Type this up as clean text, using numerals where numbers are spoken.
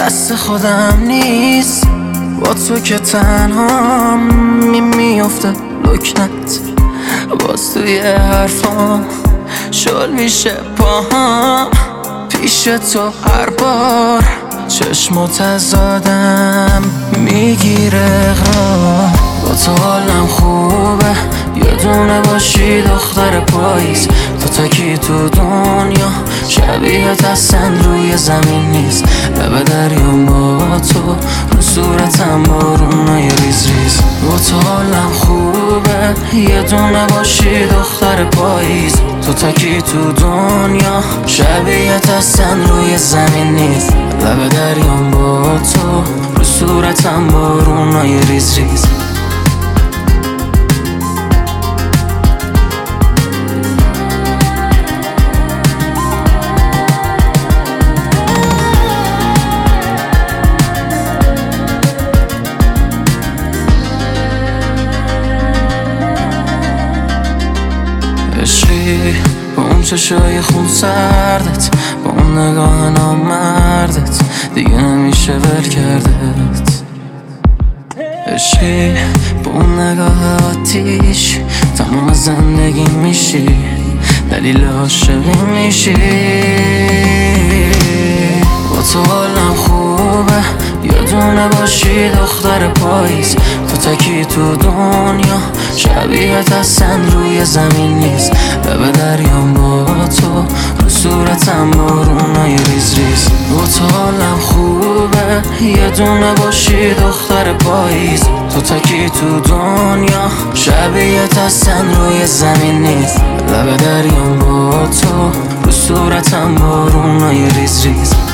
دست خودم نیست، با تو که تنها میفته لکنت. باز توی حرفام شل میشه پاهام، پیش تو هر بار چشم تزادم میگیره اقرار. با تو حالم خوبه، یه دونه باشی دختر پاییز. تو تکی تو دنیا، شبیهت اصلا روی زمین نیست. لب دریام با تو، رو صورتم بارونای ریز ریز. با تو حالم خوبه، یه دونه باشی دختر پاییز. تو تکی تو دنیا، شبیهت اصلا روی زمین نیست. لب دریام با تو، رو صورتم بارونای ریز ریز. عشقی با اون چشای خون سردت، با اون نگاه نامردت، دیگه نمیشه ول کردت. عشقی با اون نگاه آتیش، تمام زندگی میشی، دلیل عاشقی میشی. با تو حالم خوبه، یه دونه باشی دختر پاییز. تو تکی تو دنیا، شبیهت اصلا روی زمین نیست. لب دریام با تو، رو صورتم بارونای ریز ریز. با تو حالم خوبه، یه دونه باشی دختر پاییز. تو تکی تو دنیا، شبیهت اصلا روی زمین نیست. لب دریام با تو، رو صورتم بارونای ریز ریز.